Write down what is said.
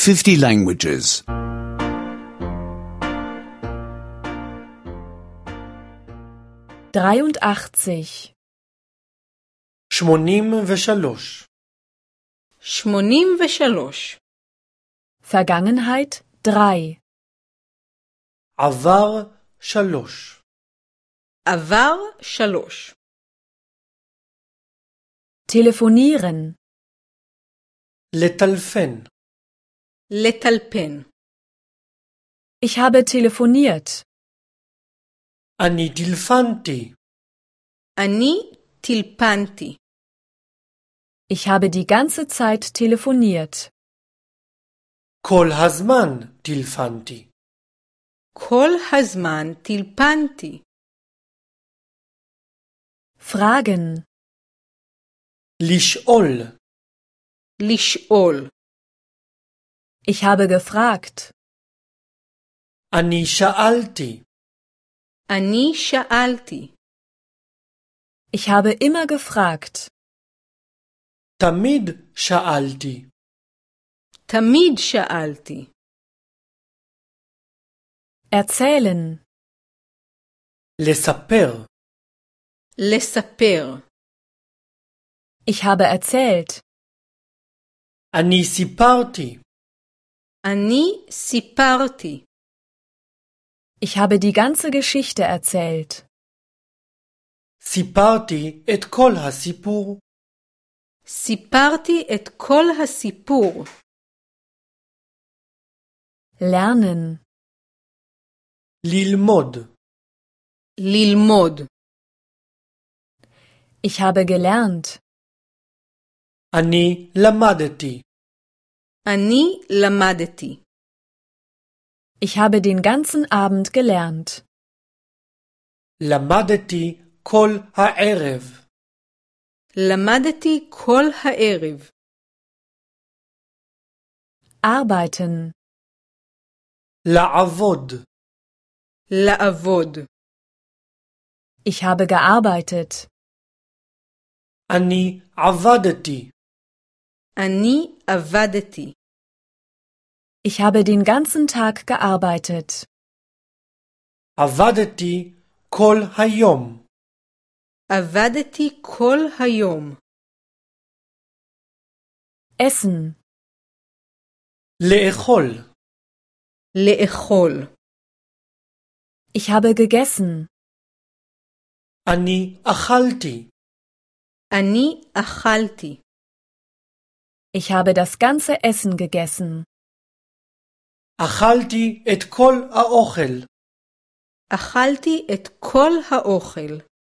50 languages. 83. 83. 83. Vergangenheit 3. עבר 3. עבר 3. Telefonieren. לטלפן. לטלפן. Ich habe telefoniert. אני טלפנתי. אני טלפנתי. Ich habe die ganze Zeit telefoniert. כל הזמן טלפנתי. כל הזמן טלפנתי. Fragen. לשאול. לשאול. Ich habe gefragt. אני שאלתי. אני שאלתי. Ich habe immer gefragt. תמיד שאלתי. תמיד שאלתי. Erzählen. לספר. לספר. Ich habe erzählt. אני סיפרתי. אני סיפרתי. Ich habe die ganze Geschichte erzählt. סיפרתי את כל הסיפור. סיפרתי את כל הסיפור. Lernen. ללמוד. ללמוד. Ich habe gelernt. אני למדתי. אני למדתי. Ich habe den ganzen Abend gelernt. למדתי כל הערב. למדתי כל הערב. Arbeiten. לעבוד. לעבוד. Ich habe gearbeitet. אני עבדתי. אני עבדתי. Ich habe den ganzen Tag gearbeitet. עבדתי כל היום. עבדתי כל היום. Essen. לאכול. לאכול. Ich habe gegessen. אני אכלתי. אני אכלתי. Ich habe das ganze Essen gegessen. אכלתי את כל האוכל. אכלתי את כל האוכל.